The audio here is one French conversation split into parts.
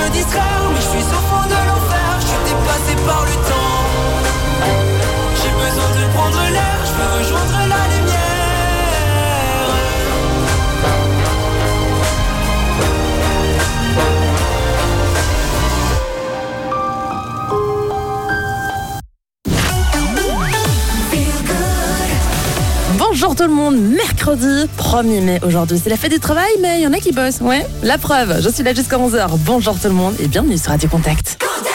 me distraire, mais je suis au fond de l'enfer. Je suis dépassé par le temps. J'ai besoin de prendre l'air, je veux rejoindre la lumière. Bonjour tout le monde, mercredi 1er mai aujourd'hui, c'est la fête du travail, mais il y en a qui bossent, ouais, la preuve, je suis là jusqu'à 11h. Bonjour tout le monde et bienvenue sur Radio Contact.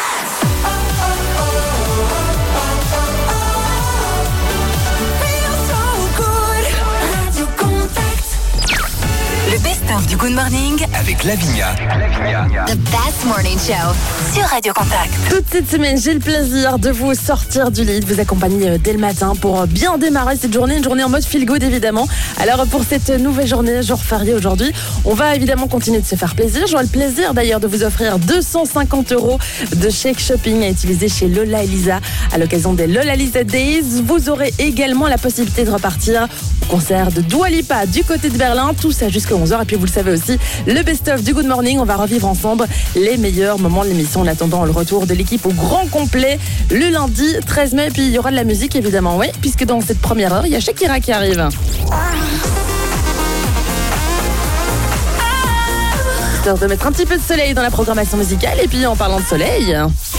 Le best-of du Good Morning avec Lavinia. The best morning show sur Radio Contact. Toute cette semaine, j'ai le plaisir de vous sortir du lit, de vous accompagner dès le matin pour bien démarrer cette journée, une journée en mode feel good évidemment. Alors pour cette nouvelle journée, jour férié aujourd'hui, on va évidemment continuer de se faire plaisir. J'aurai le plaisir d'ailleurs de vous offrir 250 € de chèque shopping à utiliser chez Lola et Lisa à l'occasion des Lola Lisa Days. Vous aurez également la possibilité de repartir au concert de Dua Lipa du côté de Berlin, tout ça jusqu'à 11h. Et puis vous le savez aussi, le best-of du Good Morning, on va revivre ensemble les meilleurs moments de l'émission en attendant le retour de l'équipe au grand complet le lundi 13 mai. Et puis il y aura de la musique évidemment, oui, puisque dans cette première heure, il y a Shakira qui arrive. Histoire de mettre un petit peu de soleil dans la programmation musicale. Et puis en parlant de soleil,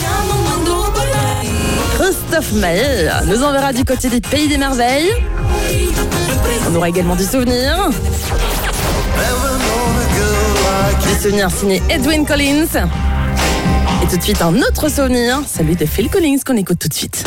Christophe Maé nous enverra du côté des Pays des Merveilles. On aura également du souvenir. Des souvenirs signés Edwyn Collins. Et tout de suite un autre souvenir, celui de Phil Collins qu'on écoute tout de suite.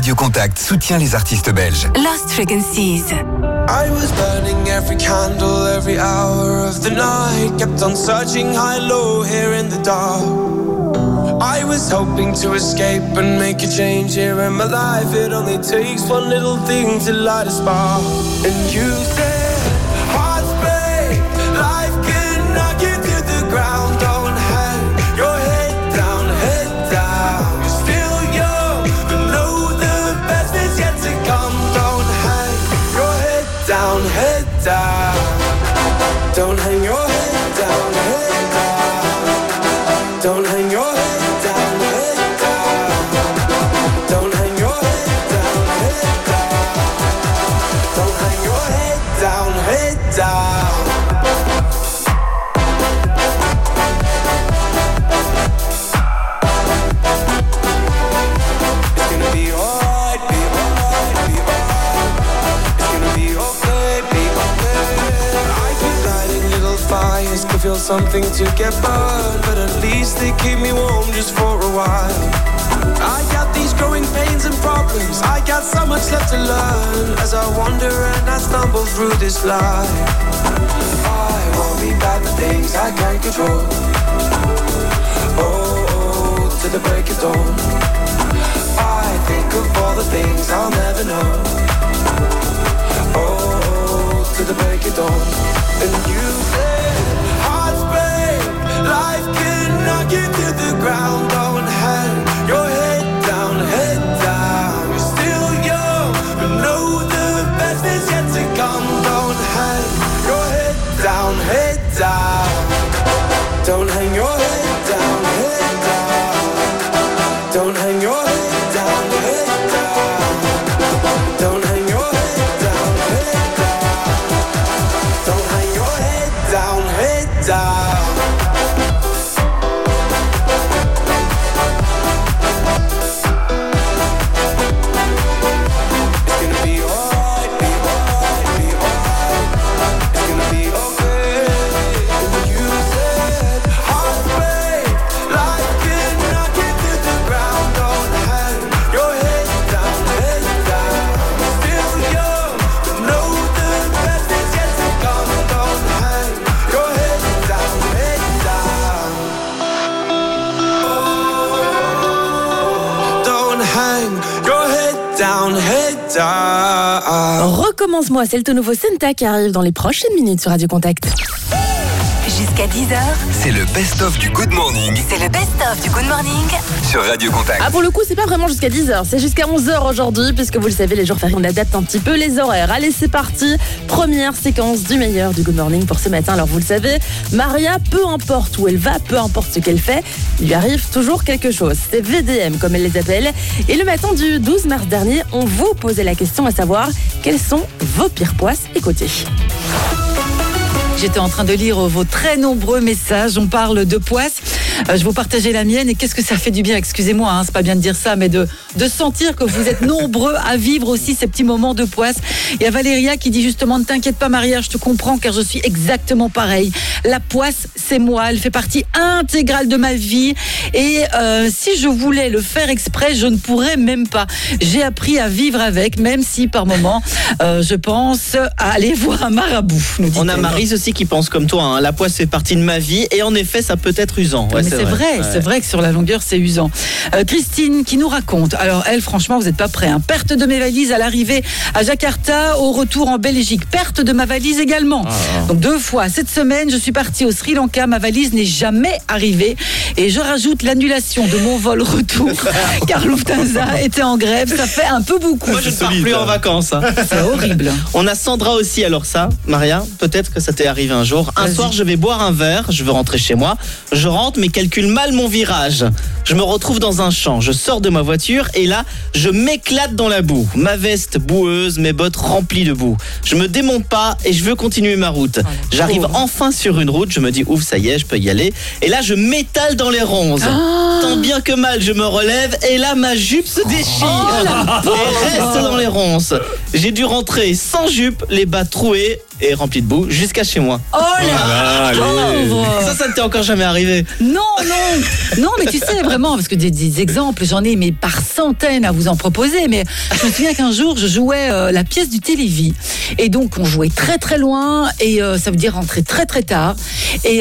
Radio Contact soutient les artistes belges. Lost Frequencies. I was burning every candle, every hour of the night. Kept on searching high, low, here in the dark. I was hoping to escape and make a change here in my life. It only takes one little thing to light a spark. And you said, hearts break, life can knock you to the ground. Don't hang your head down, head down. You're still young, but know the best is yet to come. Don't hang your head down, head down. Don't hang your head down, head down. Don't hang your head. Feel something to get burned, but at least they keep me warm just for a while. I got these growing pains and problems, I got so much left to learn as I wander and I stumble through this life. I worry about the things I can't control. Oh, to the break of dawn. I think of all the things I'll never know. Oh, to the break of dawn. And you said, hearts break, life can knock you to the ground. Don't hang your head down, head down. You're still young, but know the best is yet to come. Don't hang your head down, head down. Don't hang your head down, head down. Don't hang your head down, head down. Don't hang your head down, head down. Don't hang your head down, head down. Recommence-moi, c'est le tout nouveau Senta qui arrive dans les prochaines minutes sur Radio Contact. Jusqu'à 10h, C'est le best-of du Good Morning c'est le best-of du Good Morning. sur Radio Contact. Ah, pour le coup, c'est pas vraiment jusqu'à 10h, c'est jusqu'à 11h aujourd'hui, puisque vous le savez, les jours fériés, on adapte un petit peu les horaires. Allez, c'est parti. Première séquence du meilleur du Good Morning pour ce matin. Alors, vous le savez, Maria, peu importe où elle va, peu importe ce qu'elle fait, il lui arrive toujours quelque chose. C'est VDM, comme elle les appelle. Et le matin du 12 mars dernier, on vous posait la question à savoir quelles sont vos pires poisses. Écoutez. J'étais en train de lire vos très nombreux messages. On parle de poisse. Je vais vous partager la mienne. Et qu'est-ce que ça fait du bien, excusez-moi, hein, c'est pas bien de dire ça, mais de sentir que vous êtes nombreux à vivre aussi ces petits moments de poisse. Il y a Valéria qui dit justement, ne t'inquiète pas Maria, je te comprends car je suis exactement pareil. La poisse, c'est moi, elle fait partie intégrale de ma vie. Et si je voulais le faire exprès, je ne pourrais même pas. J'ai appris à vivre avec, même si par moment, je pense à aller voir un marabout. On a Maryse aussi qui pense comme toi, hein. La poisse fait partie de ma vie et en effet ça peut être usant. Ouais, mais c'est vrai, c'est vrai que sur la longueur c'est usant. Christine qui nous raconte, alors elle franchement vous n'êtes pas prêts, hein. Perte de mes valises à l'arrivée à Jakarta, au retour en Belgique, perte de ma valise également. Donc 2 fois, cette semaine je suis partie au Sri Lanka, ma valise n'est jamais arrivée et je rajoute l'annulation de mon vol retour car Lufthansa était en grève, ça fait un peu beaucoup. Moi je ne pars plus en vacances, hein. C'est horrible. On a Sandra aussi, alors ça, Maria, peut-être que ça t'est arrivé un jour. Un soir, je vais boire un verre, je veux rentrer chez moi. Je rentre, mais calcule mal mon virage. Je me retrouve dans un champ. Je sors de ma voiture et là, je m'éclate dans la boue. Ma veste boueuse, mes bottes remplies de boue. Je me démonte pas et je veux continuer ma route. J'arrive enfin sur une route. Je me dis, ouf, ça y est, je peux y aller. Et là, je m'étale dans les ronces. Tant bien que mal, je me relève et là, ma jupe se déchire et reste dans les ronces. J'ai dû rentrer sans jupe, les bas troués. et rempli de boue jusqu'à chez moi. Oh là, pauvre. Ça ne t'est encore jamais arrivé? Non, mais tu sais vraiment, parce que des exemples, j'en ai mais par centaines à vous en proposer. Mais je me souviens qu'un jour, je jouais la pièce du Télévis, et donc on jouait très très loin, et ça veut dire rentrer très très tard, et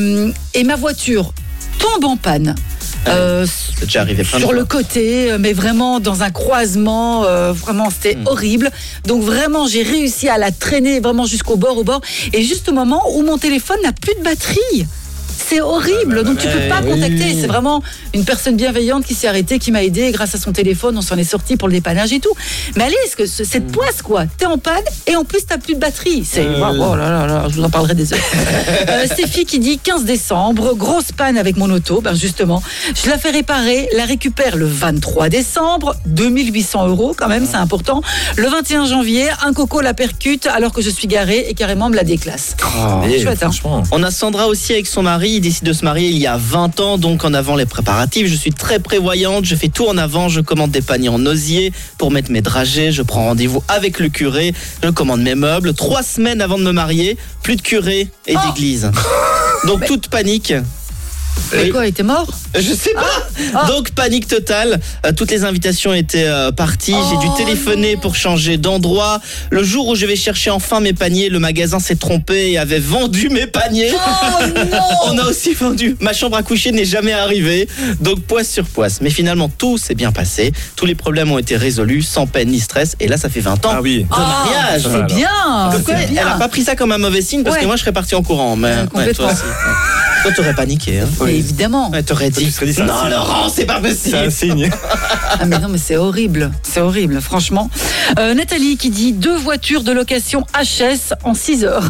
ma voiture tombe en panne. C'est déjà arrivé plein de sur fois. le côté, mais vraiment dans un croisement, vraiment c'était horrible. Donc vraiment j'ai réussi à la traîner vraiment jusqu'au bord, et juste au moment où mon téléphone n'a plus de batterie. C'est horrible, donc tu peux pas contacter. C'est vraiment une personne bienveillante qui s'est arrêtée, qui m'a aidé, et grâce à son téléphone, on s'en est sorti pour le dépannage et tout. Mais allez, cette poisse quoi, t'es en panne et en plus t'as plus de batterie. C'est oh là là, je vous en parlerai des heures. Stéphie qui dit 15 décembre, grosse panne avec mon auto. Ben justement, je la fais réparer, la récupère le 23 décembre, 2800 € quand même, c'est important. Le 21 janvier, un coco la percute alors que je suis garée et carrément me la déclasse. Chouette, hein. On a Sandra aussi avec son mari. Il décide de se marier il y a 20 ans, donc en avant les préparatifs. Je suis très prévoyante, je fais tout en avant. Je commande des paniers en osier pour mettre mes dragées. Je prends rendez-vous avec le curé. Je commande mes meubles. 3 semaines avant de me marier, plus de curé et d'église. Donc toute panique. Mais quoi, il était mort? Je sais pas. Donc panique totale. Toutes les invitations étaient parties. J'ai dû téléphoner pour changer d'endroit. Le jour où je vais chercher enfin mes paniers, le magasin s'est trompé et avait vendu mes paniers. On a aussi vendu. Ma chambre à coucher n'est jamais arrivée. Donc poisse sur poisse. Mais finalement tout s'est bien passé. Tous les problèmes ont été résolus sans peine ni stress. Et là ça fait 20 ans de mariage. C'est bien. Donc ouais, elle a pas pris ça comme un mauvais signe parce que moi je serais parti en courant. Mais complètement. toi aussi. Toi t'aurais paniqué. Hein. Mais évidemment. Ouais, t'aurais dit non Laurent, c'est pas possible. C'est un signe. Ah mais non, mais c'est horrible, franchement. Nathalie qui dit 2 voitures de location HS en 6 heures.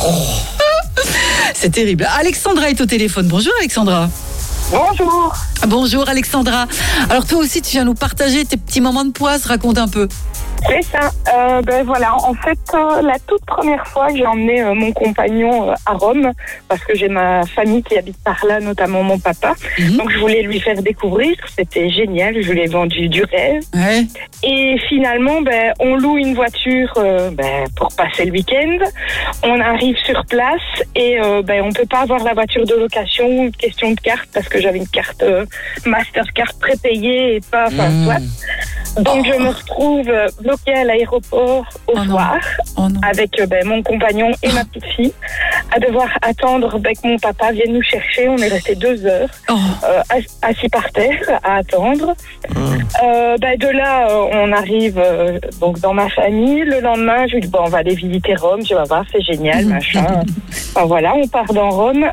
C'est terrible. Alexandra est au téléphone. Bonjour Alexandra. Bonjour. Bonjour Alexandra. Alors toi aussi tu viens nous partager tes petits moments de poisse, raconte un peu. C'est ça. Voilà, en fait, la toute première fois que j'ai emmené mon compagnon à Rome, parce que j'ai ma famille qui habite par là, notamment mon papa. Donc je voulais lui faire découvrir. C'était génial. Je lui ai vendu du rêve. Ouais. Et finalement, on loue une voiture pour passer le week-end. On arrive sur place et on peut pas avoir la voiture de location. Question de carte parce que j'avais une carte Mastercard prépayée et pas, soit. Donc je me retrouve bloquée à l'aéroport au soir avec mon compagnon et ma petite fille à devoir attendre que mon papa vienne nous chercher. On est resté 2 heures assis par terre à attendre. De là, on arrive donc dans ma famille. Le lendemain, je lui dis on va aller visiter Rome. Je vais voir, c'est génial, machin. Voilà, on part dans Rome.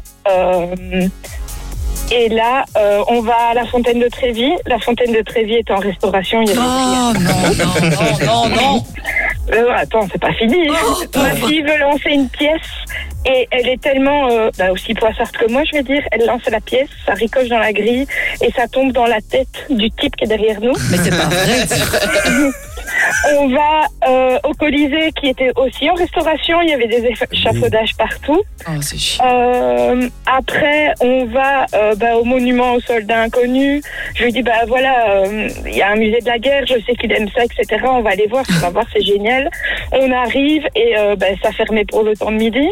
Et là, on va à la fontaine de Trévi. La fontaine de Trévi est en restauration. Il y a non. Attends, c'est pas fini. Ma fille veut lancer une pièce et elle est tellement aussi poissarde que moi, je vais dire. Elle lance la pièce, ça ricoche dans la grille et ça tombe dans la tête du type qui est derrière nous. Mais c'est pas vrai. On va au Colisée qui était aussi en restauration. Il y avait des échafaudages partout. Oh, c'est chiant. Après, on va au monument aux soldats inconnus. Je lui dis, il y a un musée de la guerre. Je sais qu'il aime ça, etc. On va aller voir. On va voir, c'est génial. On arrive et ça fermait pour le temps de midi.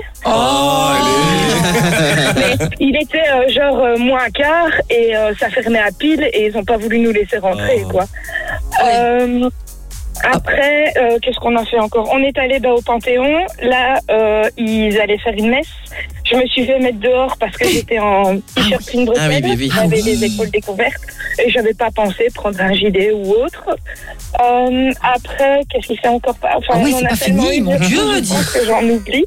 Mais il était moins quart et ça fermait à pile et ils n'ont pas voulu nous laisser rentrer, quoi. Après, qu'est-ce qu'on a fait encore? On est allé au Panthéon. Là, ils allaient faire une messe. Je me suis fait mettre dehors parce que j'étais en t-shirt une bretelle. J'avais les épaules découvertes et je n'avais pas pensé prendre un gilet ou autre. Après, qu'est-ce qu'il fait encore? c'est pas fini, mon Dieu. Je pense que j'en oublie.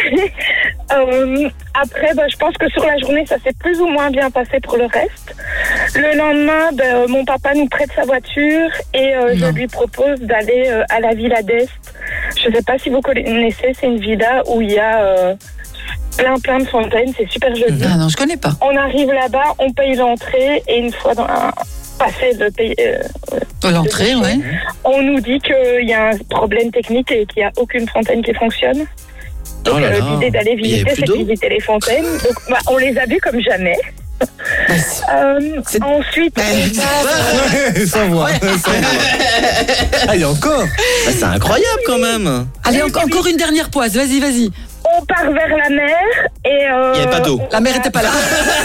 Après, je pense que sur la journée, ça s'est plus ou moins bien passé pour le reste. Le lendemain, mon papa nous prête sa voiture et je lui propose d'aller à la Villa d'Est. Je ne sais pas si vous connaissez, c'est une villa où il y a plein de fontaines, c'est super joli. Ah non, je connais pas. On arrive là-bas, on paye l'entrée et une fois passé l'entrée, ouais. On nous dit qu'il y a un problème technique et qu'il n'y a aucune fontaine qui fonctionne. Donc l'idée d'aller visiter, c'est de visiter les fontaines. Donc on les a vues comme jamais. Ensuite, Sans voix. Allez, encore. Bah, c'est incroyable quand même. Allez, encore une dernière poisse. Vas-y. on part vers la mer et... Il n'y avait pas d'eau. La mer était pas là.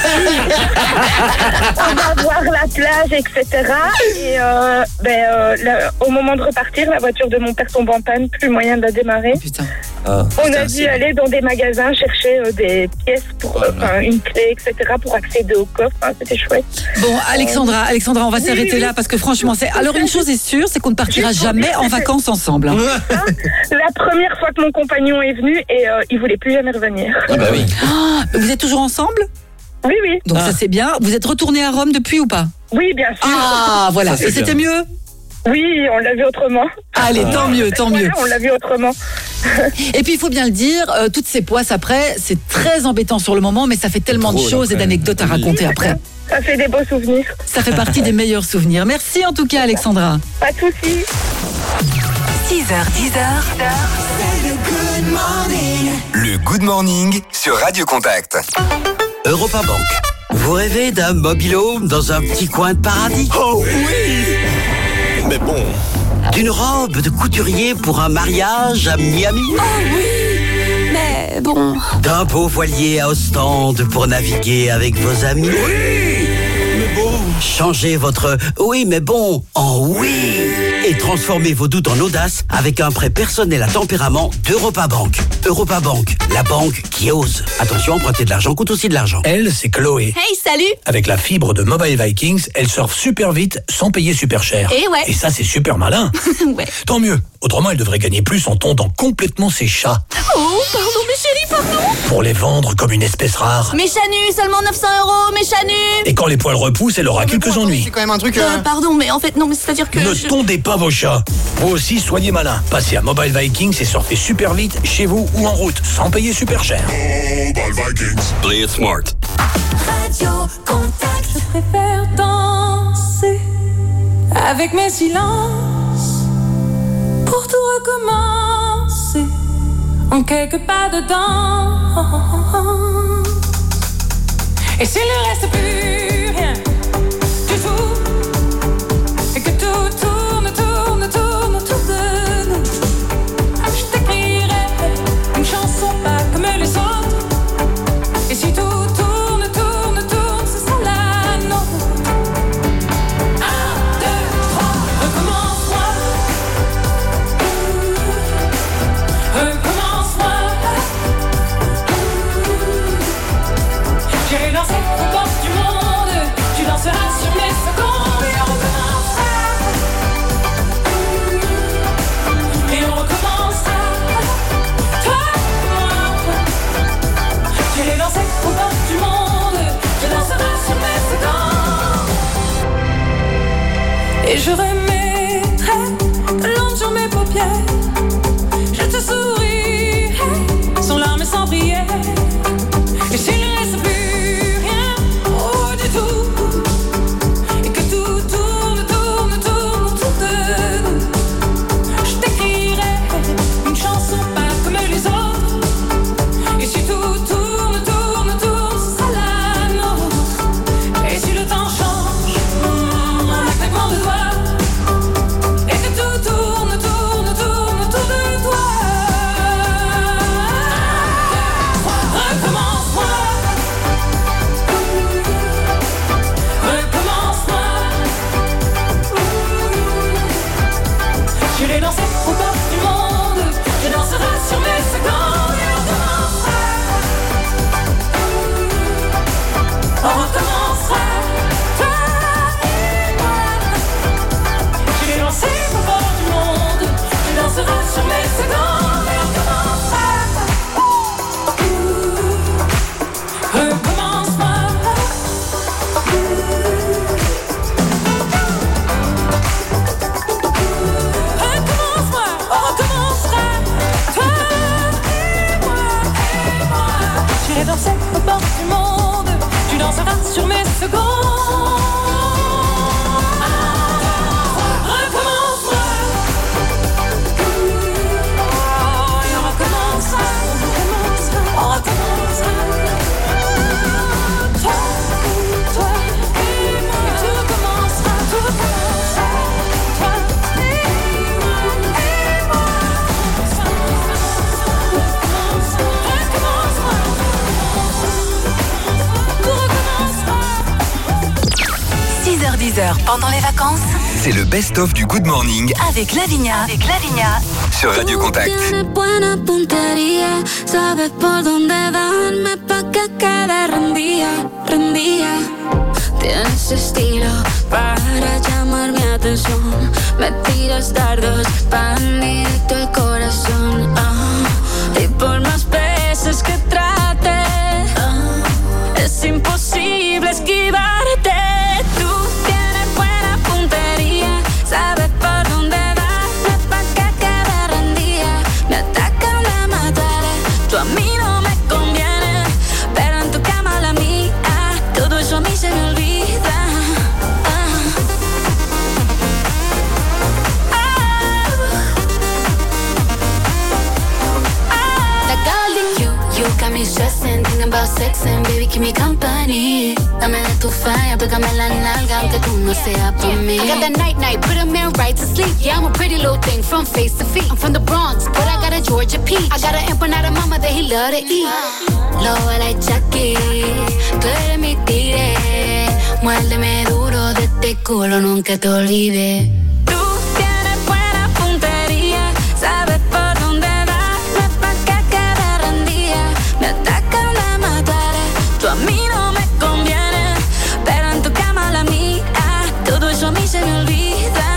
On va voir la plage, etc. Et au moment de repartir, la voiture de mon père tombe en panne, plus moyen de la démarrer. Oh, putain. On a dû aller dans des magasins chercher des pièces, pour une clé, etc. pour accéder au coffre. C'était chouette. Bon, Alexandra, on va s'arrêter là parce que franchement, alors une chose est sûre, c'est qu'on ne partira jamais en vacances ensemble. La première fois que mon compagnon est venu et il voulait plus jamais revenir. Ah bah oui. Vous êtes toujours ensemble ? Oui, oui. Donc ça c'est bien. Vous êtes retourné à Rome depuis ou pas ? Oui, bien sûr. Ah, voilà. Et c'était mieux ? Oui, on l'a vu autrement. Allez, tant mieux. Voilà, on l'a vu autrement. Et puis il faut bien le dire, toutes ces poisses après, c'est très embêtant sur le moment, mais ça fait tellement de choses et d'anecdotes à raconter après. Ça fait des beaux souvenirs. Ça fait partie des meilleurs souvenirs. Merci en tout cas, Alexandra. Pas de soucis. 6h, 10h. Le Good Morning sur Radio Contact. Europa Bank. Vous rêvez d'un mobilo dans un petit coin de paradis ? Oh oui. Mais bon. D'une robe de couturier pour un mariage à Miami ? Oh oui, mais bon. D'un beau voilier à Ostende pour naviguer avec vos amis ? Oui. Mais bon. Changez votre « oui mais bon » en « oui » et transformez vos doutes en audace avec un prêt personnel à tempérament d'Europa Bank. Europa Bank, la banque qui ose. Attention, emprunter de l'argent coûte aussi de l'argent. Elle, c'est Chloé. Hey, salut. Avec la fibre de Mobile Vikings, elle surfe super vite sans payer super cher. Et ouais. Et ça, c'est super malin. Ouais. Tant mieux. Autrement, elle devrait gagner plus en tondant complètement ses chats. Oh, pardon, mes chéris, pardon. Pour les vendre comme une espèce rare. Mes chanus, seulement 900 €, mes chanus. Et quand les poils repoussent, elle aura quelques ennuis. C'est quand même un truc... Pardon, mais en fait, non, mais c'est-à-dire que... Ne tondez pas vos chats. Vous aussi, soyez malins. Passez à Mobile Vikings et surfez super vite chez vous ou en route, sans payer super cher. Mobile Vikings. Play it smart. Radio Contact. Je préfère danser avec mes silences pour tout recommencer en quelques pas de danse. Et s'il ne reste plus rien du tout, et que tout tourne autour de nous, je t'écrirai une chanson pas comme les autres. Et si tout tourne, ce sera la nôtre. 1, 2, 3, recommence-moi. Recommence-moi. J'irai danser aux portes du monde. Tu danseras sur mes secondes. Et on recommencera. Et on recommencera. Toi, moi. J'irai danser aux portes du monde. Tu danseras sur mes secondes. Et je remettrai de l'ombre sur mes paupières. Je te sourirai sans larmes et sans prière. Et s'il ne reste plus rien du tout, et que tout tourne autour de nous, je t'écrirai une chanson pas comme les autres. Et si tout tourne, ce sera la nôtre. Et si le temps change, en un claquement de doigts, et que tout tourne autour de toi. Recommence-moi. Recommence-moi. J'irai danser aux portes du monde. Tu danseras sur mes secondes. Et on recommencera. On recommencera. Toi et moi. J'irai danser aux portes du monde. Tu danseras sur mes secondes. Et on recommencera. Recommence-moi. Recommence-moi, on recommencera. Toi et moi. J'irai danser aux portes du monde. Tu danseras sur mes secondes. Recommence-moi. Et on recommencera. On recommencera. Toi, 18h pendant les vacances. C'est le best-of du Good Morning Avec Lavinia. sur Radio Contact. Tienes buena puntería, sabes por dónde darme pa' que quede rendía. Tienes estilo para llamar mi atención. Me tiras dardos pa' directo al corazón. Y por más veces que trate, es imposible esquivarte. Tú tienes buena puntería, sabes por dónde darme pa' que quede rendida. Me atacan, me mataré, tú a mí no me conviene, pero en tu cama la mía, todo eso a mí se me olvida. You got me stressing, thinking about sexing, baby, keep me company. Dame de tu falla, pégame la nalga, aunque tú no seas por mí. I got that night, put a man right to sleep. Yeah, I'm a pretty little thing from face to feet. I'm from the Bronx, but I got a Georgia peach. I got an empanada mama that he love to eat. Lobo like Chucky, tú eres mi tigre. Muérdeme duro de este culo, nunca te olvides. Tú tienes buena puntería, sabes por dónde darme pa' que quede rendida. Me atacan, me mataré, tú a mí no me conviene, pero en tu cama la mía, todo eso a mí se me olvida.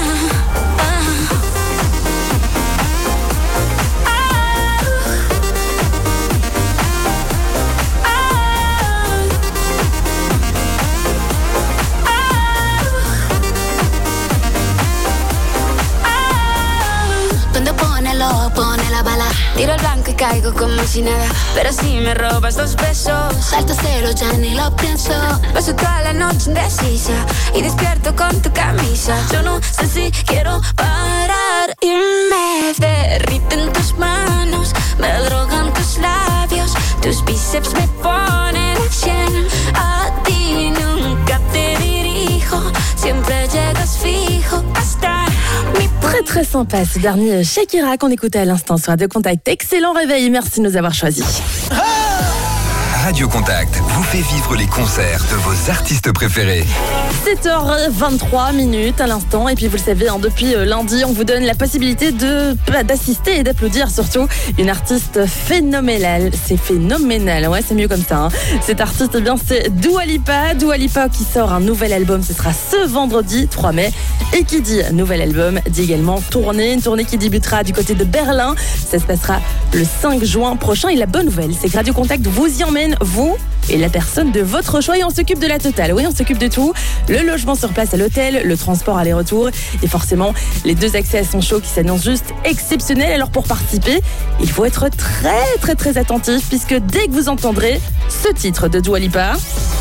Pone la bala, tiro el blanco y caigo como si nada. Pero si me robas 2 besos, salto cero, ya ni lo pienso. Paso toda la noche indecisa y despierto con tu camisa. Yo no sé si quiero parar y me derriten tus manos, me drogan tus labios, tus bíceps me ponen al 100. A ti nunca te dirijo, siempre llegas fijo hasta mi Très très sympa ce dernier Shakira qu'on écoutait à l'instant sur Radio Contact. Excellent réveil, merci de nous avoir choisis. Radio Contact vous fait vivre les concerts de vos artistes préférés. 7h23 à l'instant. Et puis vous le savez, depuis lundi, on vous donne la possibilité d'assister et d'applaudir surtout une artiste phénoménale. C'est phénoménal, ouais, c'est mieux comme ça. Cet artiste, eh bien, c'est Dua Lipa. Dua Lipa qui sort un nouvel album, ce sera ce vendredi 3 mai. Et qui dit nouvel album, dit également tournée. Une tournée qui débutera du côté de Berlin. Ça se passera le 5 juin prochain. Et la bonne nouvelle, c'est que Radio Contact vous y emmène, vous et la personne de votre choix, et on s'occupe de la totale. Oui, on s'occupe de tout. Le logement sur place à l'hôtel, le transport aller-retour et forcément les 2 accès à son show qui s'annoncent juste exceptionnels. Alors pour participer, il faut être très très très attentif puisque dès que vous entendrez ce titre de Dua Lipa,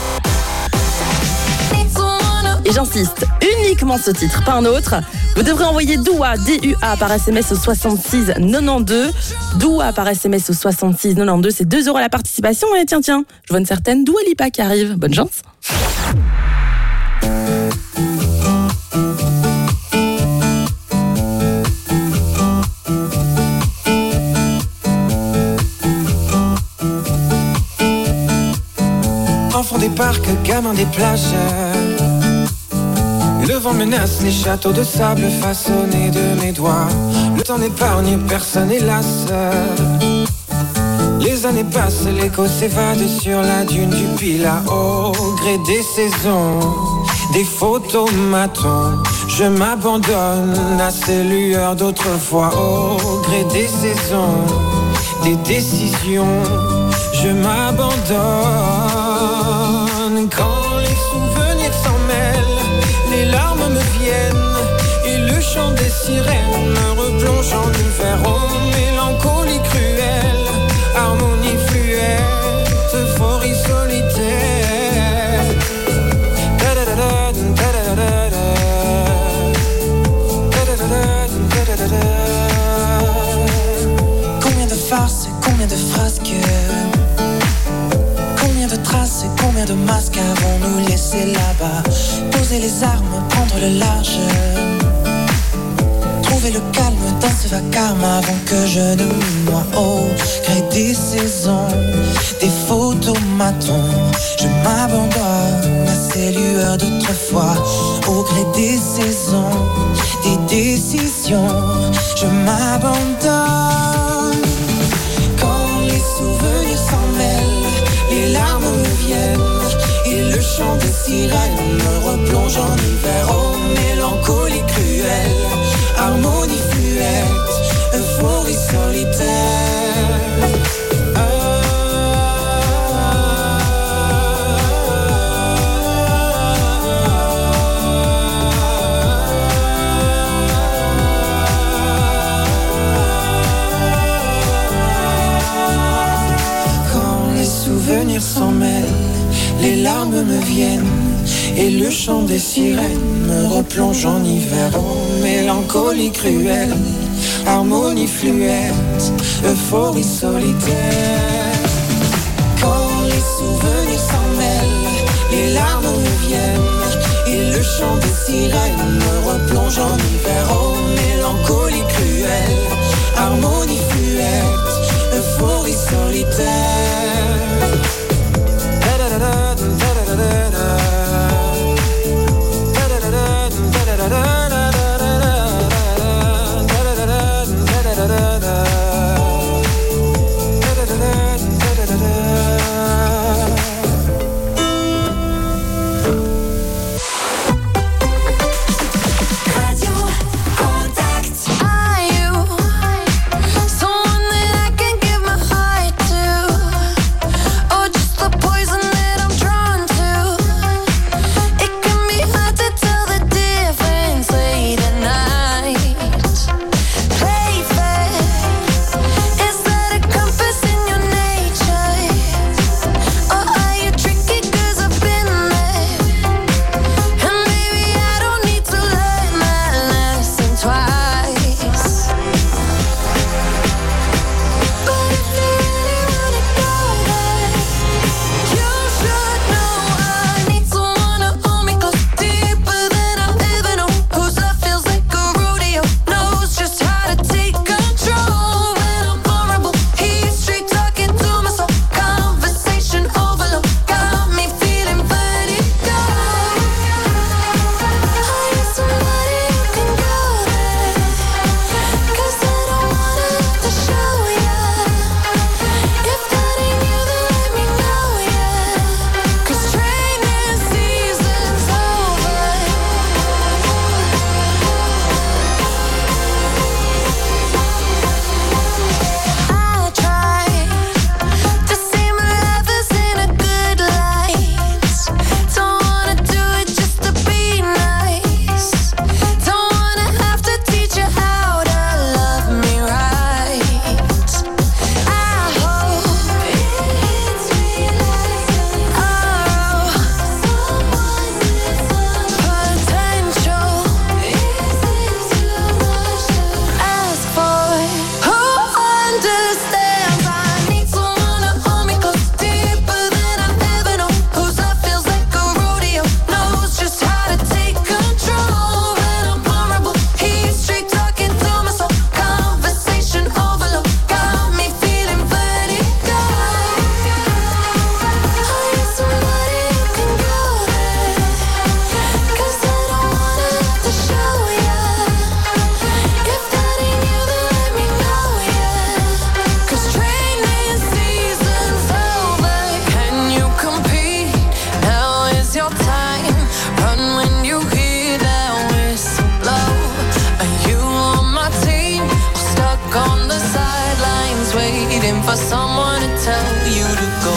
et j'insiste, uniquement ce titre, pas un autre, vous devrez envoyer Dua, D-U-A par SMS au 66 92. Dua par SMS au 66 92, c'est 2 € à la participation. Et tiens, je vois une certaine Dua Lipa qui arrive. Bonne chance. Enfant des parcs, gamin des plages. Le vent menace les châteaux de sable façonnés de mes doigts. Le temps n'épargne personne, hélas. Les années passent, l'écho s'évade sur la dune du Pilat. Au gré des saisons, des photomatons, je m'abandonne à ces lueurs d'autrefois. Au gré des saisons, des décisions, je m'abandonne. Quand les souvenirs s'en mêlent, les larmes me viennent et le chant des sirènes me replonge en hiver. Oh, mélancolie cruelle, harmonie fluette, euphorie solitaire. Combien de farces, combien de frasques, combien de traces, combien de masques avons-nous laissé là-bas? Poser les armes, prendre le large, trouver le calme dans ce vacarme avant que je ne me noie. Au gré des saisons, des photomatons, je m'abandonne à ces lueurs d'autrefois. Au au gré des saisons, des décisions, je m'abandonne. Quand les souvenirs s'en mêlent, les larmes me viennent et le chant des sirènes me replonge en hiver. Oh, mélancolie cruelle, harmonie fluette, euphorie solitaire. Souvenirs s'en mêlent, les larmes me viennent et le chant des sirènes me replonge en hiver. Oh, mélancolie cruelle, harmonie fluette, euphorie solitaire. Quand les souvenirs s'en mêlent, les larmes me viennent et le chant des sirènes me replonge en hiver. Oh, mélancolie cruelle, harmonie fluette, euphorie solitaire. for someone to tell you to go.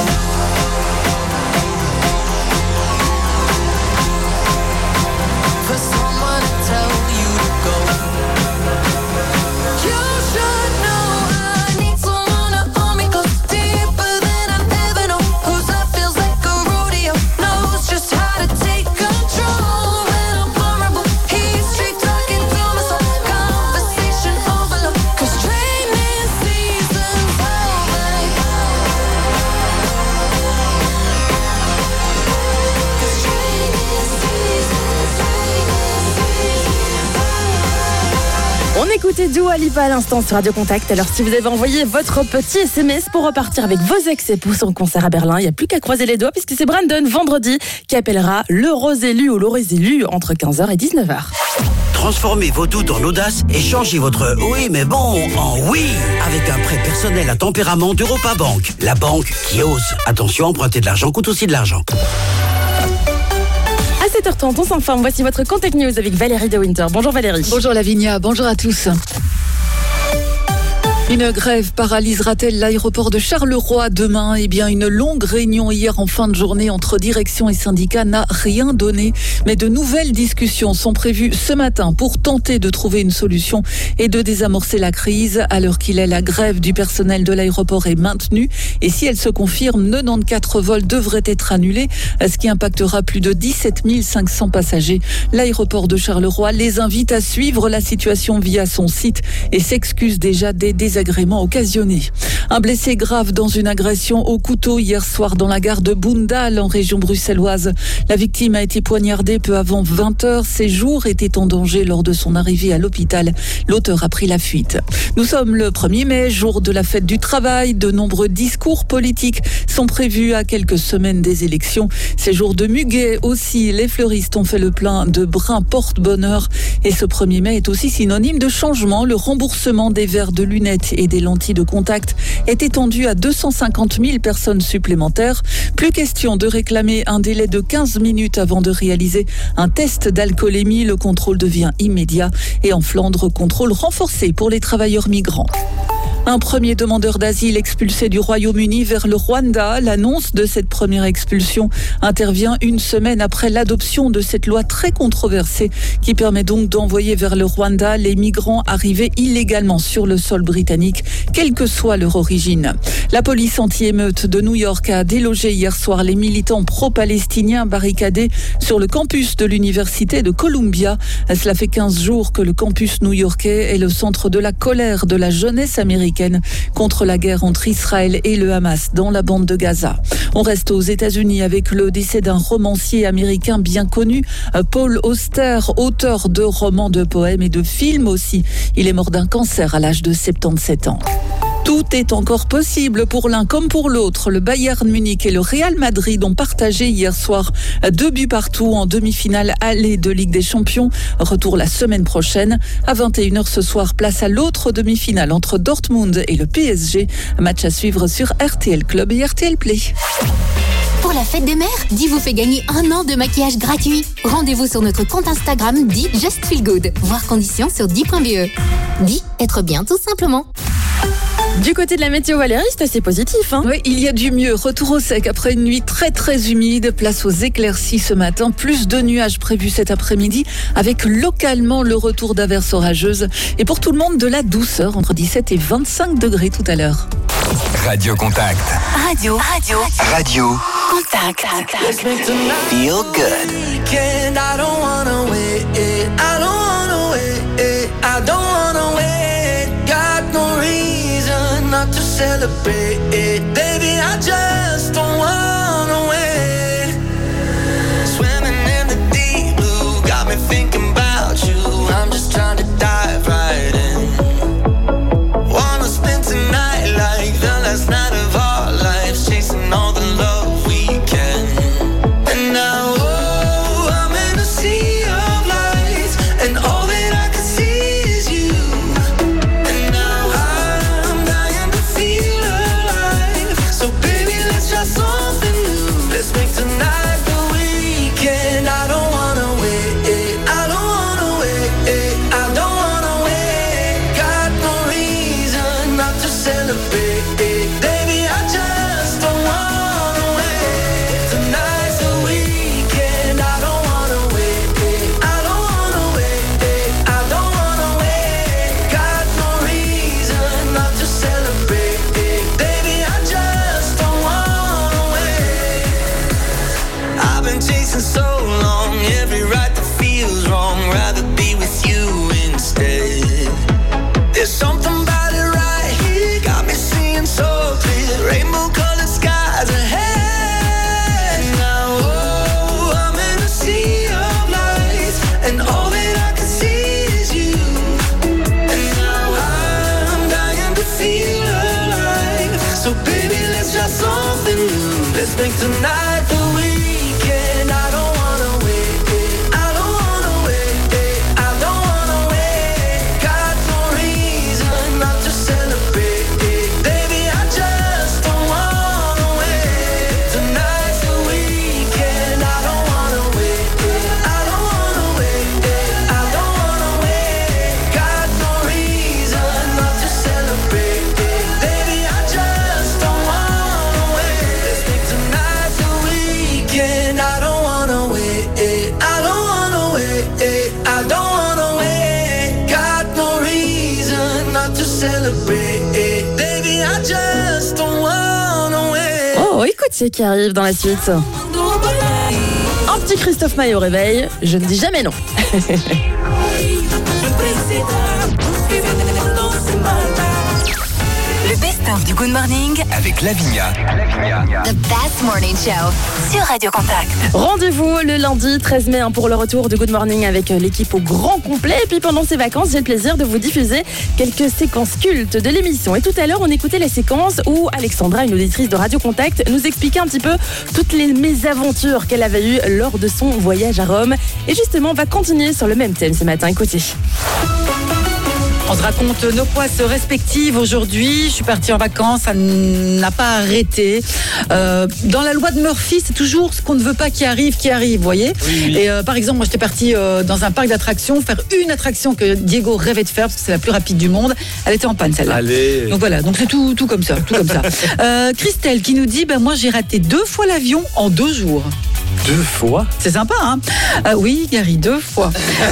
For someone to tell you to go. You should know I need someone to hold me close, deeper than I've ever known. Whose love feels like a rodeo, knows just how to take control. When I'm vulnerable, he's straight talking to my soul. Conversation overload, 'cause training season's over. Écoutez Dua Lipa à l'instant sur Radio Contact. Alors si vous avez envoyé votre petit SMS pour repartir avec vos ex-époux son concert à Berlin, il n'y a plus qu'à croiser les doigts puisque c'est Brandon vendredi qui appellera l'heureux élu ou l'heureuse élue entre 15h et 19h. Transformez vos doutes en audace et changez votre oui mais bon en oui avec un prêt personnel à tempérament d'Europa Bank. La banque qui ose. Attention, emprunter de l'argent coûte aussi de l'argent. À 7h30, on s'informe. Voici votre Contact News avec Valérie de Winter. Bonjour Valérie. Bonjour Lavinia, bonjour à tous. Une grève paralysera-t-elle l'aéroport de Charleroi demain ? Eh bien, une longue réunion hier en fin de journée entre direction et syndicats n'a rien donné. Mais de nouvelles discussions sont prévues ce matin pour tenter de trouver une solution et de désamorcer la crise. À l'heure qu'il est, la grève du personnel de l'aéroport est maintenue. Et si elle se confirme, 94 vols devraient être annulés, ce qui impactera plus de 17 500 passagers. L'aéroport de Charleroi les invite à suivre la situation via son site et s'excuse déjà des désagréments occasionnés. Un blessé grave dans une agression au couteau hier soir dans la gare de Boondal en région bruxelloise. La victime a été poignardée peu avant 20h. Ses jours étaient en danger lors de son arrivée à l'hôpital. L'auteur a pris la fuite. Nous sommes le 1er mai, jour de la fête du travail. De nombreux discours politiques sont prévus à quelques semaines des élections. Ces jours de muguet aussi. Les fleuristes ont fait le plein de brun porte-bonheur. Et ce 1er mai est aussi synonyme de changement. Le remboursement des verres de lunettes et des lentilles de contact est étendu à 250 000 personnes supplémentaires. Plus question de réclamer un délai de 15 minutes avant de réaliser un test d'alcoolémie. Le contrôle devient immédiat. Et en Flandre, contrôle renforcé pour les travailleurs migrants. Un premier demandeur d'asile expulsé du Royaume-Uni vers le Rwanda. L'annonce de cette première expulsion intervient une semaine après l'adoption de cette loi très controversée qui permet donc d'envoyer vers le Rwanda les migrants arrivés illégalement sur le sol britannique, quelle que soit leur origine. La police anti-émeute de New York a délogé hier soir les militants pro-palestiniens barricadés sur le campus de l'université de Columbia. Cela fait 15 jours que le campus new-yorkais est le centre de la colère de la jeunesse américaine contre la guerre entre Israël et le Hamas dans la bande de Gaza. On reste aux États-Unis avec le décès d'un romancier américain bien connu, Paul Auster, auteur de romans, de poèmes et de films aussi. Il est mort d'un cancer à l'âge de 77 ans. Tout est encore possible pour l'un comme pour l'autre. Le Bayern Munich et le Real Madrid ont partagé hier soir 2 buts partout en demi-finale aller de Ligue des Champions. Retour la semaine prochaine. À 21h ce soir, place à l'autre demi-finale entre Dortmund et le PSG. Match à suivre sur RTL Club et RTL Play. Pour la fête des mères, Di vous fait gagner 1 an de maquillage gratuit. Rendez-vous sur notre compte Instagram Di Just Feel Good. Voir conditions sur di.be. Di, être bien tout simplement. Du côté de la météo, Valérie, c'est assez positif. Oui, il y a du mieux. Retour au sec après une nuit très très humide. Place aux éclaircies ce matin. Plus de nuages prévus cet après-midi avec localement le retour d'averses orageuses. Et pour tout le monde, de la douceur entre 17 et 25 degrés tout à l'heure. Radio Contact. Radio Contact. Feel good. I don't wanna wait. I don't wanna wait. I don't wanna wait. Got no reason not to celebrate. Baby, I just don't wanna wait. Swimming in the deep blue got me thinking about you. I'm just trying to dive right in. Wanna spend tonight like the last night of our lives, chasing all the love we can. And now I'm in a sea of lights, and all that I can see is you. And now I'm dying to feel alive. So baby, let's try something new. Let's make tonight the weekend. I don't wanna wait. I don't wanna wait. I don't wanna wait. Got no reason not to celebrate. Baby, I just don't wanna wait. Tonight's the weekend. I don't wanna wait. I don't wanna wait. I don't wanna wait. Got no reason not to celebrate. Baby, I just don't wanna wait. I've been chasing so long, every right that feels wrong. Rather be with you instead. There's something about it right here, got me seeing so clear. Rainbow colored skies ahead. Now I'm in a sea of lights, and all that I can see is you. And Let's make tonight the weekend. I don't wanna wait. I don't wanna wait. I don't wanna wait. Got no reason not to celebrate. Baby, I just don't wanna wait. Tonight's the weekend. I don't wanna wait. I don't wanna wait. I don't wanna wait. Got no reason not to celebrate. Baby, I just don't wanna wait. Let's make tonight the weekend. I don't wanna wait. I don't wanna wait. I don't wanna wait. Got no reason not to celebrate. Baby, I just don't wanna wait. Oh, écoutez qui arrive dans la suite. Un petit Christophe Maé au réveil, je ne dis jamais non. Le best-of du Good Morning Avec Lavinia. The best morning show sur Radio Contact. Rendez-vous le lundi 13 mai pour le retour de Good Morning avec l'équipe au grand complet. Et puis pendant ces vacances, j'ai le plaisir de vous diffuser quelques séquences cultes de l'émission. Et tout à l'heure, on écoutait la séquence où Alexandra, une auditrice de Radio Contact, nous expliquait un petit peu toutes les mésaventures qu'elle avait eues lors de son voyage à Rome. Et justement, on va continuer sur le même thème ce matin. Écoutez. On se raconte nos poisses respectives aujourd'hui. Je suis partie en vacances, ça n'a pas arrêté. Dans la loi de Murphy, c'est toujours ce qu'on ne veut pas qui arrive, vous voyez. Oui. Et par exemple, moi j'étais partie dans un parc d'attractions, faire une attraction que Diego rêvait de faire, parce que c'est la plus rapide du monde. Elle était en panne celle-là. Allez. Donc voilà, donc c'est tout comme ça. Christelle qui nous dit, moi j'ai raté 2 fois l'avion en 2 jours. 2 fois? C'est sympa, hein? Oui, Gary, 2 fois.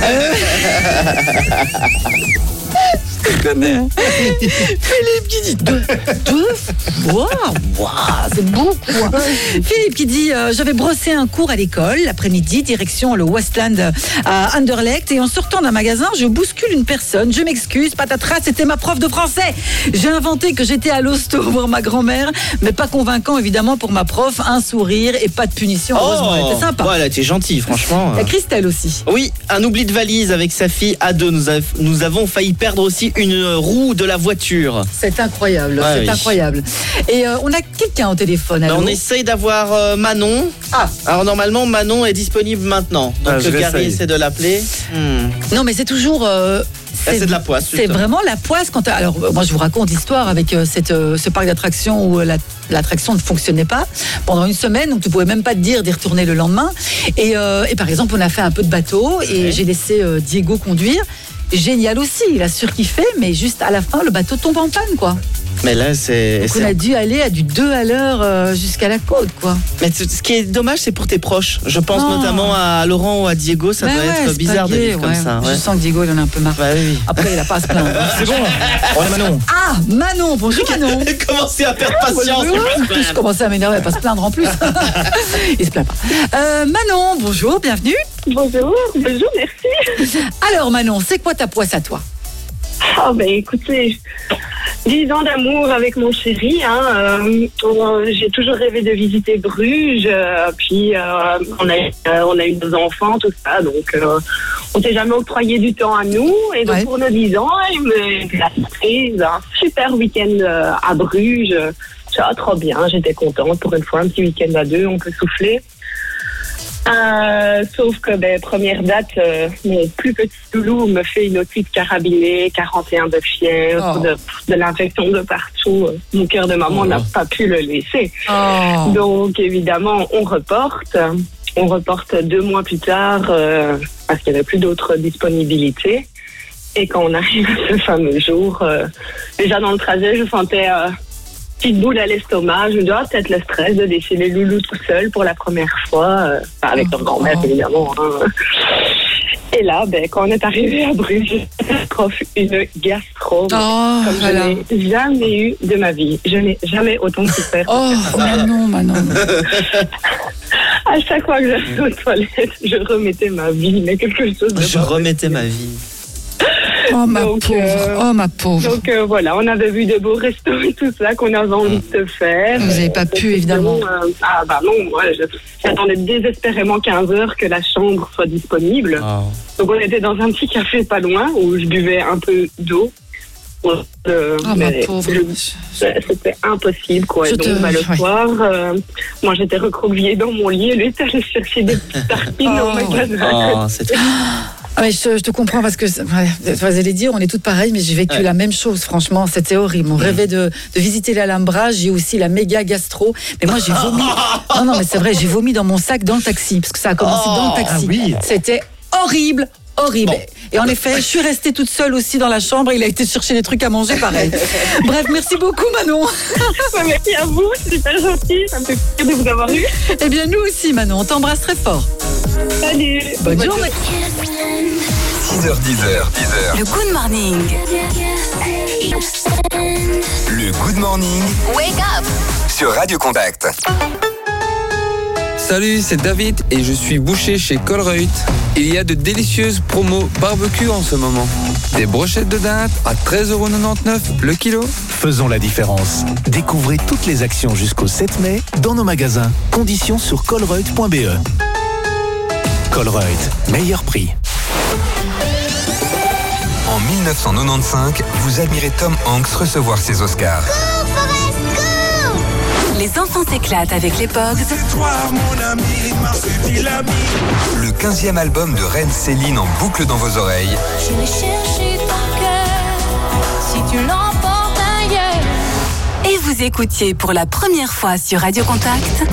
Je connais. Philippe qui dit 2 fois. Wow, c'est beaucoup. Philippe qui dit j'avais brossé un cours à l'école l'après-midi, direction le Westland à Anderlecht, et en sortant d'un magasin, je bouscule une personne. Je m'excuse, patatras, c'était ma prof de français. J'ai inventé que j'étais à l'hosto voir ma grand-mère, mais pas convaincant évidemment pour ma prof. Un sourire et pas de punition. Heureusement, elle était sympa. Ouais, elle a été gentille, franchement. Il y a Christelle aussi. Oui, un oubli de valise avec sa fille à 2. Nous avons failli perdre aussi une roue de la voiture. C'est incroyable, Ouais, c'est incroyable. Et on a quelqu'un au téléphone. Allô? On essaye d'avoir Manon. Alors normalement, Manon est disponible maintenant. Donc Gary essaie de l'appeler. Non, mais c'est toujours... c'est de la poisse. C'est vraiment la poisse. Alors, moi, je vous raconte l'histoire avec ce parc d'attractions où l'attraction ne fonctionnait pas pendant une semaine, donc tu pouvais même pas te dire d'y retourner le lendemain. Et par exemple, on a fait un peu de bateau et j'ai laissé Diego conduire. Génial aussi, il a surkiffé, mais juste à la fin, le bateau tombe en panne, quoi. Mais là, c'est... Donc on a dû aller à du 2 à l'heure jusqu'à la côte, quoi. Mais ce qui est dommage, c'est pour tes proches. Je pense notamment à Laurent ou à Diego. Ça doit être bizarre de vivre comme ça. Je sens que Diego, il en a un peu marre. Oui. Après, il n'a pas à se plaindre. C'est bon, on est Manon. Ah, Manon, bonjour Manon. Commencez à perdre patience. Je commençais à m'énerver, à pas se plaindre en plus. Il se plaint pas. Manon, bonjour, bienvenue. Bonjour, merci. Alors Manon, c'est quoi ta poisse à toi? Écoutez, 10 ans d'amour avec mon chéri. J'ai toujours rêvé de visiter Bruges. Puis on a eu 2 enfants, tout ça. Donc on s'est jamais octroyé du temps à nous. Et donc pour nos 10 ans, il me fait la surprise. Un super week-end à Bruges. Trop bien, j'étais contente. Pour une fois, un petit week-end à 2, on peut souffler. Sauf que première date, mon plus petit loulou me fait une otite carabinée, 41 de fièvre, de l'infection de partout. Mon cœur de maman n'a pas pu le laisser. Donc évidemment, on reporte. On reporte 2 mois plus tard parce qu'il n'y avait plus d'autres disponibilités. Et quand on arrive à ce fameux jour, déjà dans le trajet, je sentais petite boule à l'estomac. Je me dis, peut-être le stress de laisser les loulous tout seuls pour la première fois, avec leur grand-mère évidemment. Et là, quand on est arrivé à Bruges, une gastro comme je n'ai jamais eu de ma vie. Je n'ai jamais autant souffert. Manon. À chaque fois que j'allais aux toilettes, je remettais ma vie, mais quelque chose de... Je remettais ma vie. Ma pauvre. Donc voilà, on avait vu de beaux restos et tout ça qu'on avait envie de faire. Vous n'avez pas pu, évidemment. Non, moi j'attendais désespérément 15 heures que la chambre soit disponible. Donc on était dans un petit café pas loin où je buvais un peu d'eau. Ma pauvre. C'était impossible, quoi. Donc, le soir, moi, j'étais recroquevillée dans mon lit et lui était allé chercher des petites tartines au magasin. Ah mais je te comprends parce que vous allez dire on est toutes pareilles, mais j'ai vécu la même chose. Franchement, c'était horrible. On rêvait de visiter l'Alhambra. J'ai aussi la méga gastro, mais moi j'ai vomi. Non mais c'est vrai, j'ai vomi dans mon sac dans le taxi parce que ça a commencé dans le taxi. C'était horrible. Bon. Et en effet, je suis restée toute seule aussi dans la chambre. Il a été chercher des trucs à manger, pareil. Bref, merci beaucoup, Manon. Merci à vous, c'est super gentil. Ça me fait plaisir de vous avoir eu. Eh bien, nous aussi, Manon, on t'embrasse très fort. Salut. Bonne journée. 6h10. Le Good Morning. Le Good Morning Wake up sur Radio Contact. Salut, c'est David et je suis boucher chez Colruyt. Il y a de délicieuses promos barbecue en ce moment. Des brochettes de dinde à 13,99€ le kilo. Faisons la différence. Découvrez toutes les actions jusqu'au 7 mai dans nos magasins. Conditions sur colruyt.be. Colruyt, meilleur prix. En 1995, vous admirez Tom Hanks recevoir ses Oscars. Les enfants s'éclatent avec les Pogs. Le 15e album de Reine Céline en boucle dans vos oreilles. Je vais chercher ton cœur si tu l'emportes ailleurs. Et vous écoutiez pour la première fois sur Radio Contact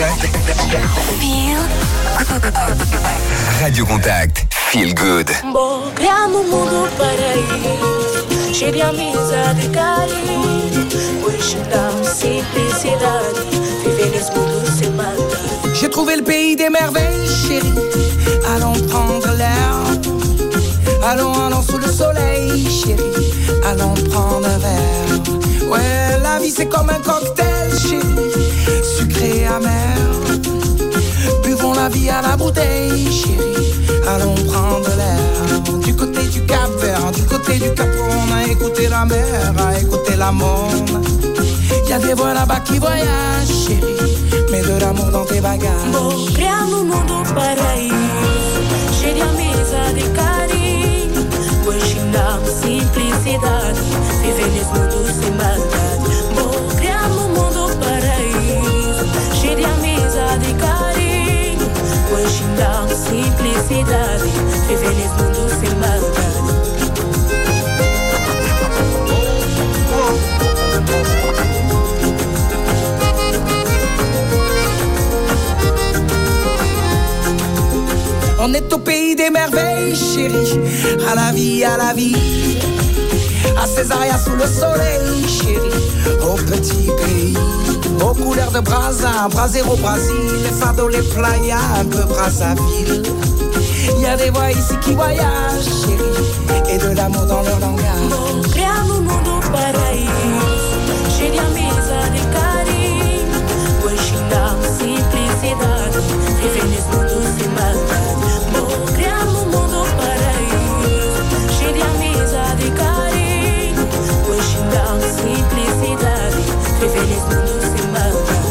Radio Contact. Feel good. Criamos um mundo paraíso, cheio de amizade e carinho. Hoje dá simplicidade, viver nesse mundo sem maldade. J'ai trouvé le pays des merveilles, chérie. Allons prendre l'air. Allons sous le soleil, chérie. Allons prendre un verre. Ouais, la vie c'est comme un cocktail, chérie. Sucré et amer. Buvons la vie à la bouteille, chérie. Allons prendre l'air. Du côté du Cap-Vert, du côté du Cap, on a écouté la mer, a écouté la monde. Y'a des voix là-bas qui voyagent, chérie. Mets de l'amour dans tes bagages. Criamos um mundo paraíso, cheio de amizade e carinho. Hoje dá simplicidade, viver nesse mundo sem maldade. Criamos um mundo paraíso, cheio de amizade e carinho. Hoje dá simplicidade, viver nesse mundo sem maldade. On est au pays des merveilles, chérie. À la vie, à Césaria sous le soleil, chérie. Au petit pays, aux couleurs de Brazza, Brasero, Brésil, les fardeaux, les playas, un peu Brazzaville. Y a des voix ici qui voyagent, chérie, et de l'amour dans leur langage. Criamos um mundo paraíso, cheio de amizade e carinho. Hoje dá simplicidade, viver nesse mundo sem maldade. Criamos um mundo paraíso, cheio de amizade e carinho. Hoje dá simplicidade, viver nesse mundo sem maldade.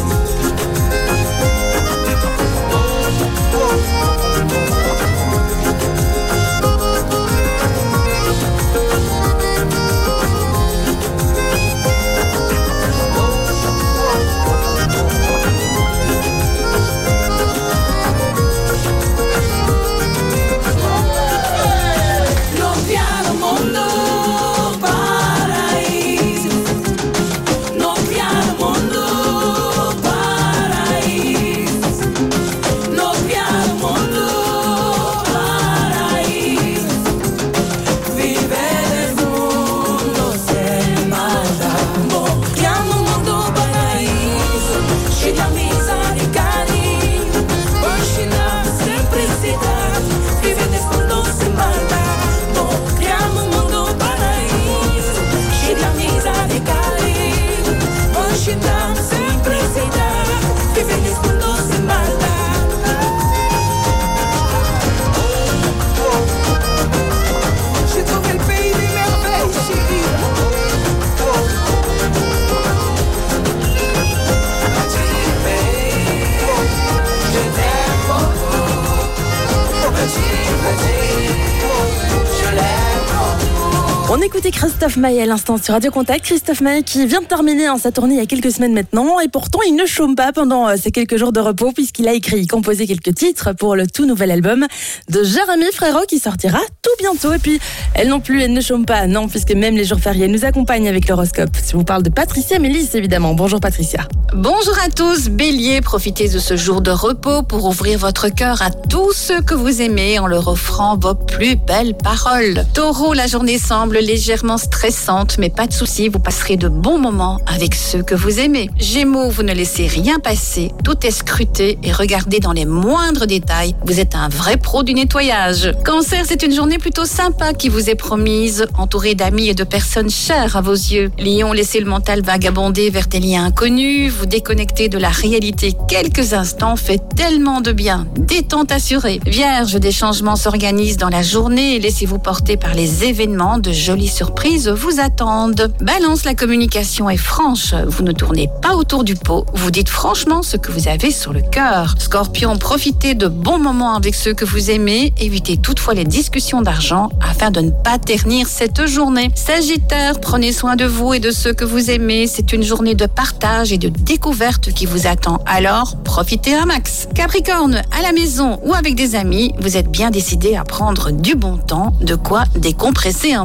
On écoutait Christophe Maé à l'instant sur Radio Contact. Christophe Maé qui vient de terminer sa tournée il y a quelques semaines maintenant. Et pourtant, il ne chôme pas pendant ces quelques jours de repos puisqu'il a écrit et composé quelques titres pour le tout nouvel album de Jérémy Frérot qui sortira tout bientôt. Et puis, elle non plus, elle ne chôme pas. Non, puisque même les jours fériés nous accompagnent avec l'horoscope. Je vous parle de Patricia Mélis, évidemment. Bonjour Patricia. Bonjour à tous. Bélier, profitez de ce jour de repos pour ouvrir votre cœur à tous ceux que vous aimez en leur offrant vos plus belles paroles. Taureau, la journée semble légèrement stressante, mais pas de souci, vous passerez de bons moments avec ceux que vous aimez. Gémeaux, vous ne laissez rien passer, tout est scruté et regardé dans les moindres détails. Vous êtes un vrai pro du nettoyage. Cancer, c'est une journée plutôt sympa qui vous est promise, entourée d'amis et de personnes chères à vos yeux. Lion, laissez le mental vagabonder vers des liens inconnus, vous déconnectez de la réalité quelques instants fait tellement de bien. Détente assurée. Vierge, des changements s'organisent dans la journée et laissez-vous porter par les événements, de jolies surprises vous attendent. Balance, la communication est franche, vous ne tournez pas autour du pot, vous dites franchement ce que vous avez sur le cœur. Scorpion, profitez de bons moments avec ceux que vous aimez, évitez toutefois les discussions d'argent afin de ne pas ternir cette journée. Sagittaire, prenez soin de vous et de ceux que vous aimez, c'est une journée de partage et de découverte qui vous attend, alors profitez un max. Capricorne, à la maison ou avec des amis, vous êtes bien décidé à prendre du bon temps, de quoi décompresser un peu.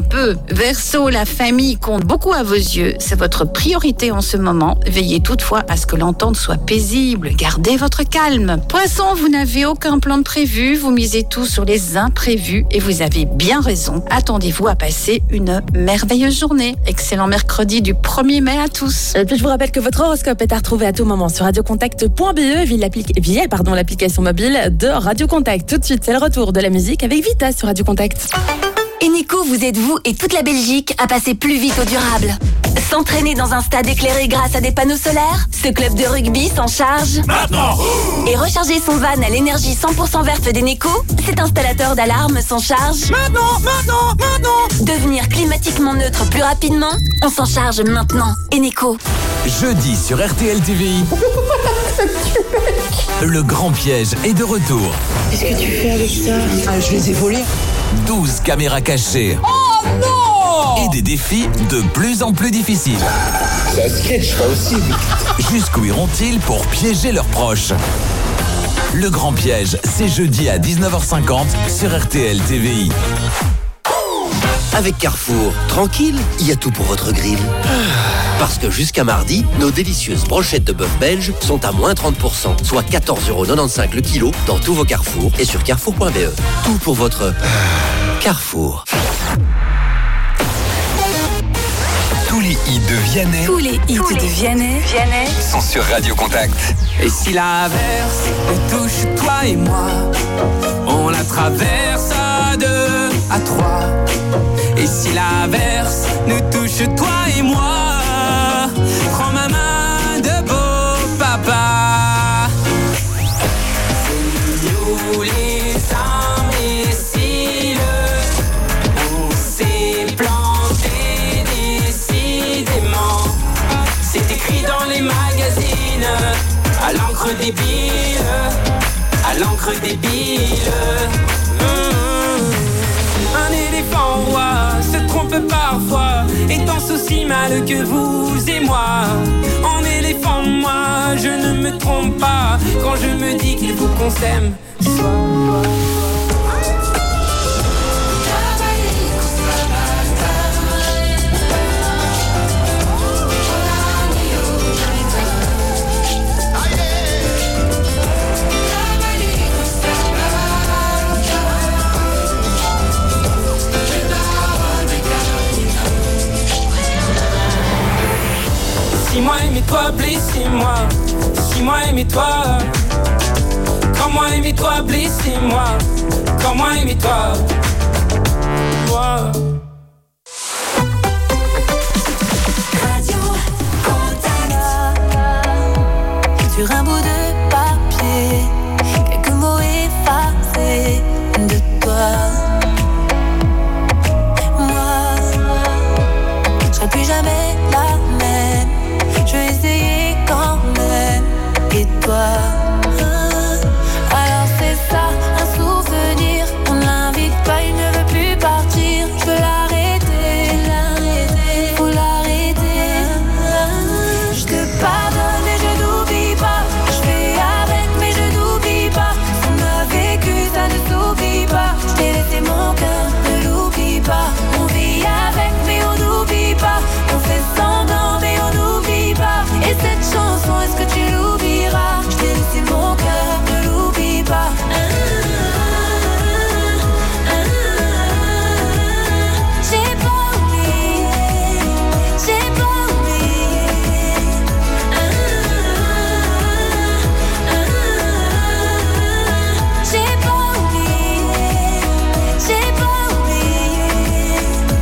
Verseau, la famille compte beaucoup à vos yeux. C'est votre priorité en ce moment. Veillez toutefois à ce que l'entente soit paisible. Gardez votre calme. Poisson, vous n'avez aucun plan de prévu. Vous misez tout sur les imprévus et vous avez bien raison. Attendez-vous à passer une merveilleuse journée. Excellent mercredi du 1er mai à tous. Et puis je vous rappelle que votre horoscope est à retrouver à tout moment sur radiocontact.be via l'application mobile de Radio Contact. Tout de suite, c'est le retour de la musique avec Vita sur Radio Contact. Eneco vous aide vous et toute la Belgique à passer plus vite au durable. S'entraîner dans un stade éclairé grâce à des panneaux solaires, ce club de rugby s'en charge. Maintenant. Et recharger son van à l'énergie 100% verte d'Eneco, cet installateur d'alarme s'en charge. Maintenant. Devenir climatiquement neutre plus rapidement, on s'en charge maintenant. Eneco. Jeudi sur RTL TVI. Le grand piège est de retour. Qu'est-ce que tu fais avec ça? Je les ai volés. 12 caméras cachées. Oh non! Et des défis de plus en plus difficiles. C'est un sketch, pas possible. Jusqu'où iront-ils pour piéger leurs proches? Le grand piège, c'est jeudi à 19h50 sur RTL TVI. Avec Carrefour, tranquille, il y a tout pour votre grill. Parce que jusqu'à mardi, nos délicieuses brochettes de bœuf belge sont à moins 30%, soit 14,95€ le kilo dans tous vos Carrefour et sur carrefour.be. Tout pour votre Carrefour. Tous les hits de Vianney. Tous les hits de Vianney Sont sur Radio Contact. Et si l'averse nous touche, toi et moi, on la traverse à 2, à 3. Et si l'averse nous touche, toi et moi, prends ma main de beau papa. Nous les imbéciles, on s'est planté décidément. C'est écrit dans les magazines, à l'encre débile, à l'encre débile. Un éléphant roi se trompe parfois et danse aussi mal que vous et moi. En éléphant, moi, je ne me trompe pas quand je me dis qu'il faut qu'on s'aime. Si moi aimez-toi, blessez-moi. Si moi aimez-toi, quand moi aimez-toi, blessez-moi. Quand moi aimez-toi, moi. Radio Contact. Sur un bout de papier, quelques mots effacés de toi. Moi, je serai plus jamais la même. Je vais essayer quand même. Et toi, alors c'est ça, un souvenir. On ne l'invite pas, il ne veut plus partir. Je veux l'arrêter, faut l'arrêter. Je te pardonne mais je n'oublie pas. Je fais avec mais je n'oublie pas. On a vécu, ça ne s'oublie pas. Je t'ai laissé mon cœur, ne l'oublie pas. On vit avec mais on n'oublie pas. On fait semblant mais on n'oublie pas. Et cette chanson, est-ce que tu l'oublieras? Je t'ai laissé mon cœur, ne l'oublie pas. J'ai pas oublié, j'ai pas oublié. J'ai pas oublié, j'ai pas oublié.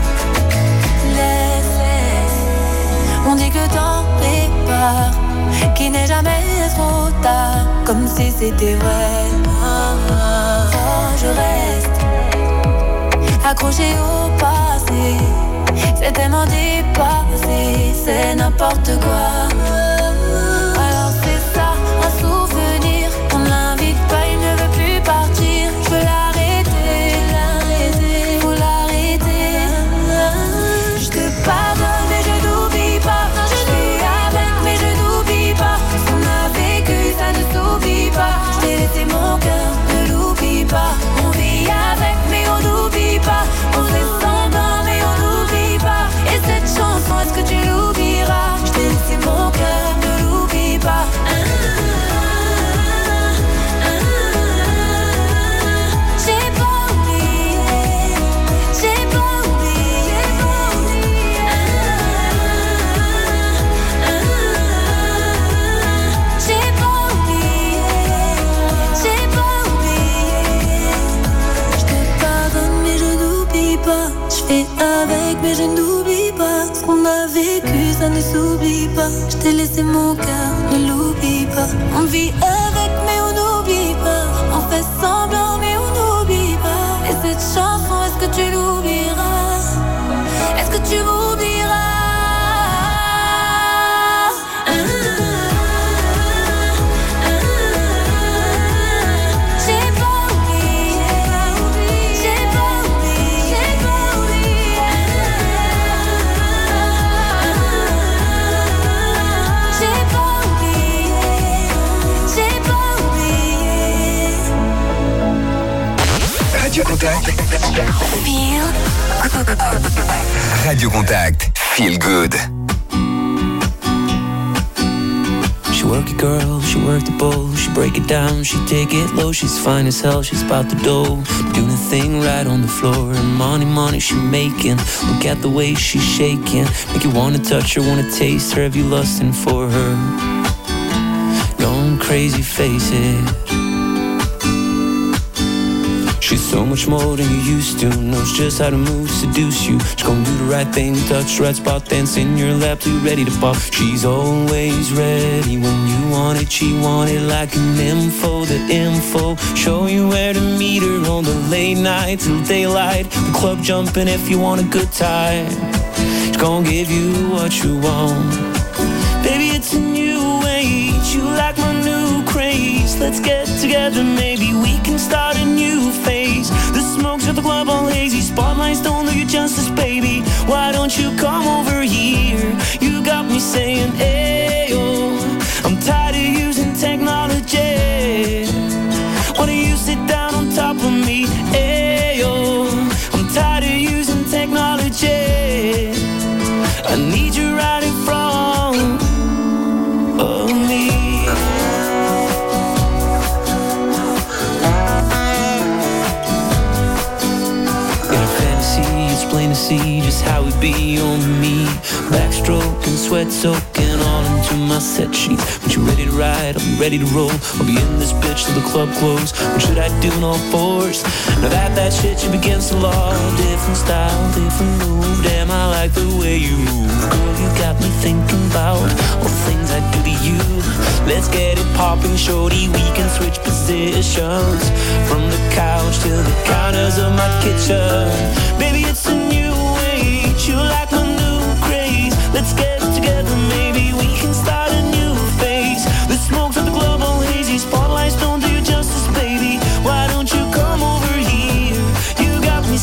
Laisse, on dit que t'en prépares, qu'il n'est jamais trop tard, comme si c'était vrai. Oh, je reste accroché au passé, c'est tellement dépassé, c'est n'importe quoi. Alors c'est ça, un souvenir, on ne l'invite pas, il ne veut plus partir. Je veux l'arrêter, faut l'arrêter. Je te pardonne mais je n'oublie pas. Je suis avec mais je n'oublie pas. On a vécu, ça ne s'oublie pas. Je t'ai laissé mon cœur, ne l'oublie pas. On vit avec mais on n'oublie pas. On fait semblant mais on n'oublie J'étais avec mais je n'oublie pas. Ce qu'on a vécu ça ne s'oublie pas. Je t'ai laissé mon cœur, ne l'oublie pas. On vit avec mais on n'oublie pas. On fait semblant mais on n'oublie pas. Et cette chanson, est-ce que tu l'oublieras? Est-ce que tu m'oublieras? Radio Contact. Radio Contact. Feel good. She work it, girl, she work the bowl. She break it down, she take it low. She's fine as hell, she's about the dough. Doing the thing right on the floor. And money she making. Look at the way she's shaking. Make you wanna touch her, wanna taste her. Have you lusting for her? Going crazy, face it. She's so much more than you used to. Knows just how to move, seduce you. She's gonna do the right thing, touch the right spot, dance in your lap, too ready to pop. She's always ready when you want it. She want it like an info, the info. Show you where to meet her on the late night till daylight. The club jumping if you want a good time. She's gonna give you what you want. Baby, it's a new age. You like my new craze. Let's get together, maybe we can start a new phase. The smoke's at the club all hazy. Spotlights don't do you justice, baby. Why don't you come over here? You got me saying, ayo. I'm tired of using technology. Why don't you sit down on top of me? Ayo. I'm tired of using technology. I need you right in front of me. In a fantasy, it's plain to see just how it be on me. Backstroking, sweat soaking all into my set sheets. When you ready to ride, I'll be ready to roll. I'll be in this bitch till the club close. What should I do in all fours? Now that shit you against the law. Different style, different move. Damn, I like the way you move. Girl, you got me thinking about all the things I do to you. Let's get it popping, shorty. We can switch positions from the couch to the counters of my kitchen. Baby, it's a